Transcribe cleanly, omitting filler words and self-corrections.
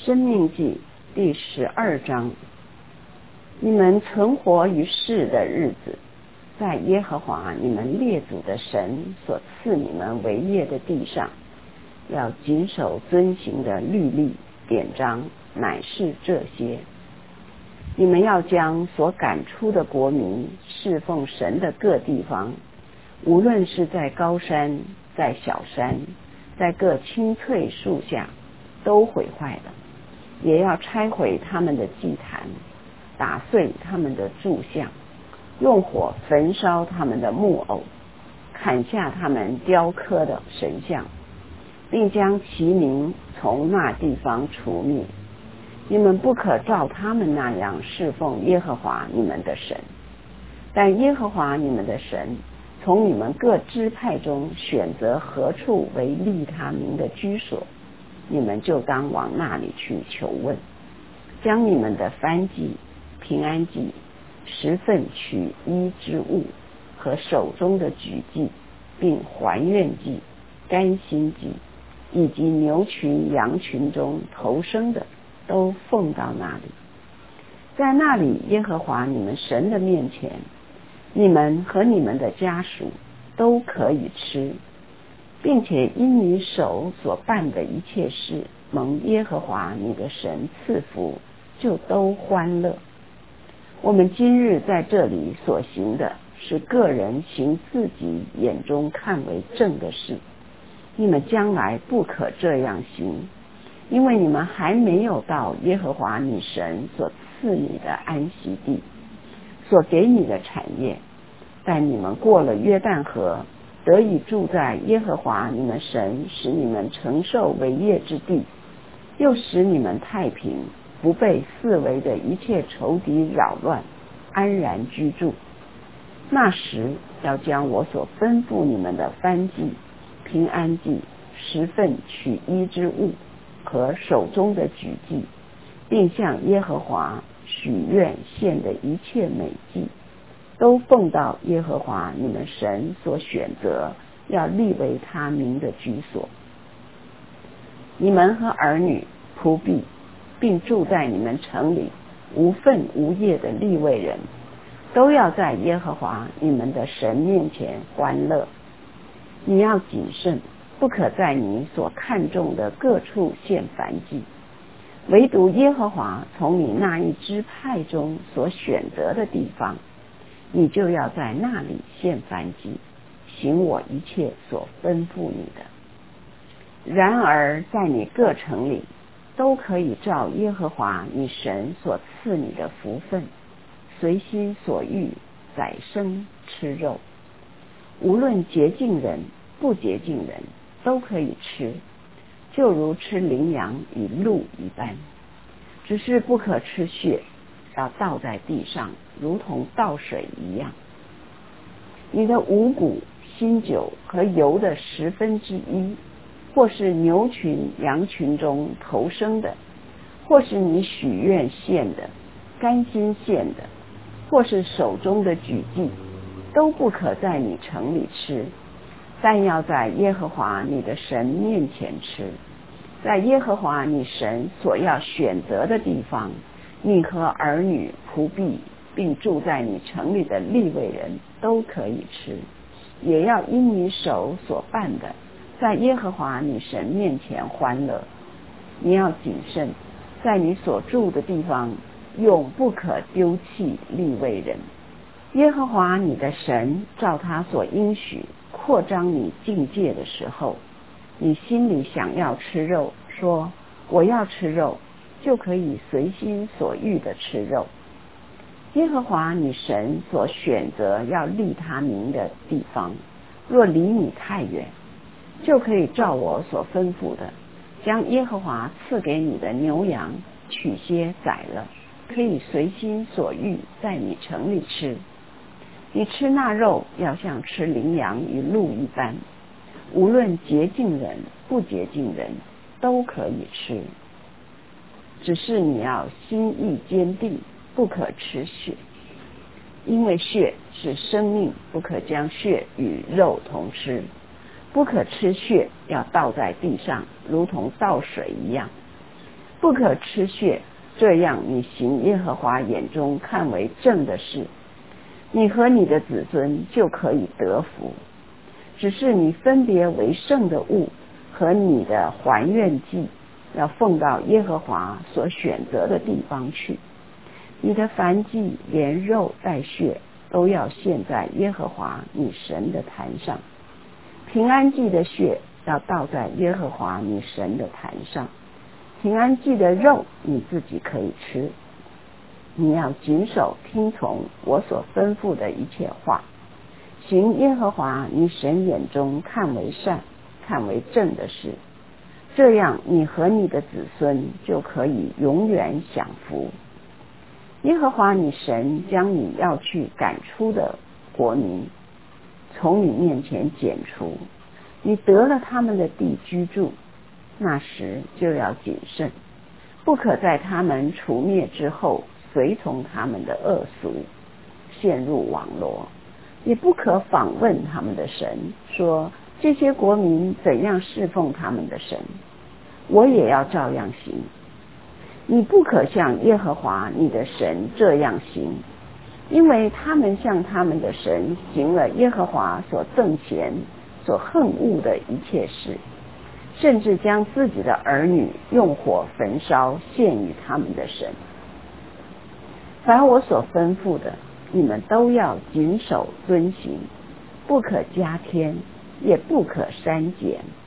申命记第12章，你们存活于世的日子，在耶和华你们列祖的神所赐你们为业的地上，要谨守遵行的律例典章，乃是这些。你们要将所赶出的国民侍奉神的各地方，无论是在高山，在小山，在各青翠树下，都毁坏了，也要拆毁他们的祭坛，打碎他们的柱像，用火焚烧他们的木偶，砍下他们雕刻的神像，并将其名从那地方除灭。你们不可照他们那样侍奉耶和华你们的神，但耶和华你们的神从你们各支派中选择何处为立他名的居所，你们就当往那里去求问，将你们的燔祭、平安祭、10份取一之物和手中的举祭，并还愿祭、甘心祭，以及牛群、羊群中头生的，都奉到那里。在那里耶和华你们神的面前，你们和你们的家属都可以吃，并且因你手所办的一切事蒙耶和华你的神赐福，就都欢乐。我们今日在这里所行的是个人行自己眼中看为正的事，你们将来不可这样行，因为你们还没有到耶和华你神所赐你的安息地，所给你的产业。但你们过了约旦河，得以住在耶和华你们神使你们承受为业之地，又使你们太平，不被四围的一切仇敌扰乱，安然居住。那时要将我所吩咐你们的燔祭、平安祭、10份取一之物和手中的举祭，并向耶和华许愿献的一切美祭，都奉到耶和华你们神所选择要立为他名的居所。你们和儿女、仆婢，并住在你们城里无分无业的利未人，都要在耶和华你们的神面前欢乐。你要谨慎，不可在你所看重的各处献燔祭，唯独耶和华从你那一支派中所选择的地方，你就要在那里献燔祭，行我一切所吩咐你的。然而在你各城里，都可以照耶和华你神所赐你的福分，随心所欲宰生吃肉，无论洁净人不洁净人都可以吃，就如吃羚羊与鹿一般，只是不可吃血，要倒在地上，如同倒水一样。你的五谷、新酒和油的1/10，或是牛群、羊群中头生的，或是你许愿献的、甘心献的，或是手中的举祭，都不可在你城里吃，但要在耶和华你的神面前吃。在耶和华你神所要选择的地方，你和儿女、仆婢，并住在你城里的利未人都可以吃，也要因你手所办的，在耶和华你神面前欢乐。你要谨慎，在你所住的地方，永不可丢弃利未人。耶和华你的神照他所应许扩张你境界的时候，你心里想要吃肉，说我要吃肉，就可以随心所欲的吃肉。耶和华你神所选择要立他名的地方，若离你太远，就可以照我所吩咐的，将耶和华赐给你的牛羊取些宰了，可以随心所欲在你城里吃。你吃那肉要像吃羚羊与鹿一般，无论洁净人不洁净人都可以吃，只是你要心意坚定，不可吃血，因为血是生命，不可将血与肉同吃。不可吃血，要倒在地上，如同倒水一样。 不可吃血，这样你行耶和华眼中看为正的事，你和你的子孙就可以得福。只是你分别为圣的物和你的还愿祭，要奉到耶和华所选择的地方去。你的燔祭连肉带血都要献在耶和华你神的坛上。平安祭的血要倒在耶和华你神的坛上。平安祭的肉你自己可以吃。你要谨守听从我所吩咐的一切话，行耶和华你神眼中看为善看为正的事，这样你和你的子孙就可以永远享福。耶和华你神将你要去赶出的国民从你面前剪除，你得了他们的地居住，那时就要谨慎，不可在他们除灭之后随从他们的恶俗，陷入网罗，也不可访问他们的神，说这些国民怎样侍奉他们的神，我也要照样行。你不可像耶和华你的神这样行，因为他们向他们的神行了耶和华所憎嫌所恨恶的一切事，甚至将自己的儿女用火焚烧献与他们的神。凡我所吩咐的，你们都要谨守遵行，不可加添，也不可删减。